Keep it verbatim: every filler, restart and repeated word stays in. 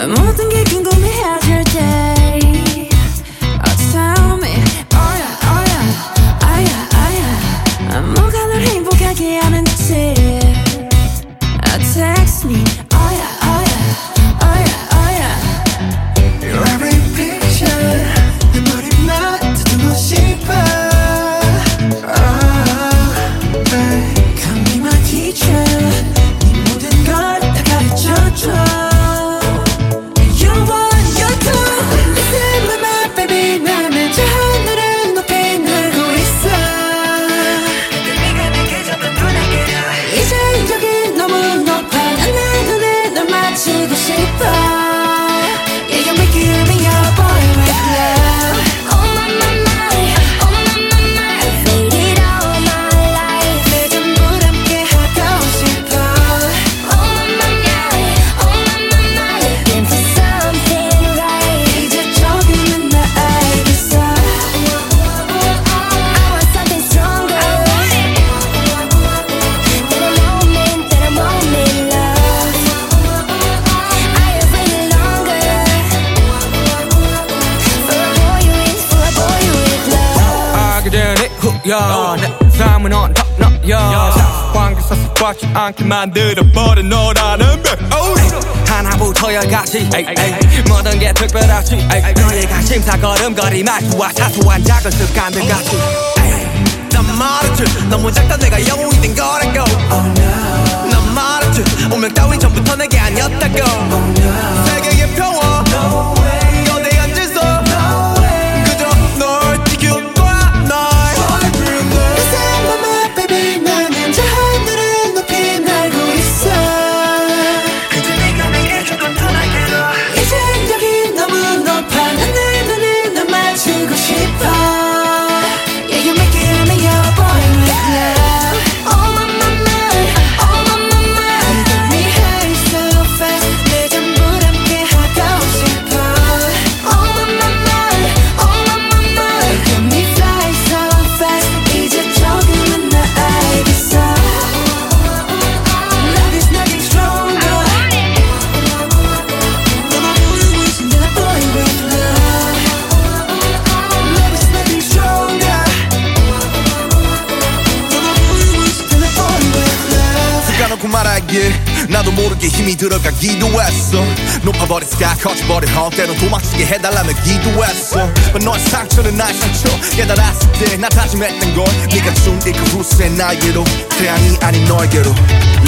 모든 게 궁금해질 때 Oh tell me oh yeah oh yeah oh yeah oh yeah 뭐가 널 행복하게 하는지 uh, Text me oh yeah oh yeah oh yeah oh yeah Your every picture 내 머리만 듣고 싶어 oh, hey. Come be my teacher 네 모든 걸 다 가르쳐줘 야, 내 삶은 on top 너야 상관계 섭섭하지 않게 만들어버린 너라는 배 하나부터 열까지 모든 게 특별하지 너의 관심사 걸음걸이 말투와 사소한 작은 습관들 같이 난 말했지 너무 작다 내가 영웅이 된 거라고 oh, no. 난 말했지 운명 따윈 전부터 내게 아니었다고 oh, no. 세계의 평화 no way. 너내 앉아서 no way. 그저 널 지켜 나도 모르게 힘이 들어가기도 했어 높아버린 sky 커져버린 헛 때론 도망치게 해달라며 기도했어 But 너의 상처는 나의 상처 깨달았을 때 나 다짐했던 건 네가 준 이 그 후세 나에게로 태양이 아닌 너에게로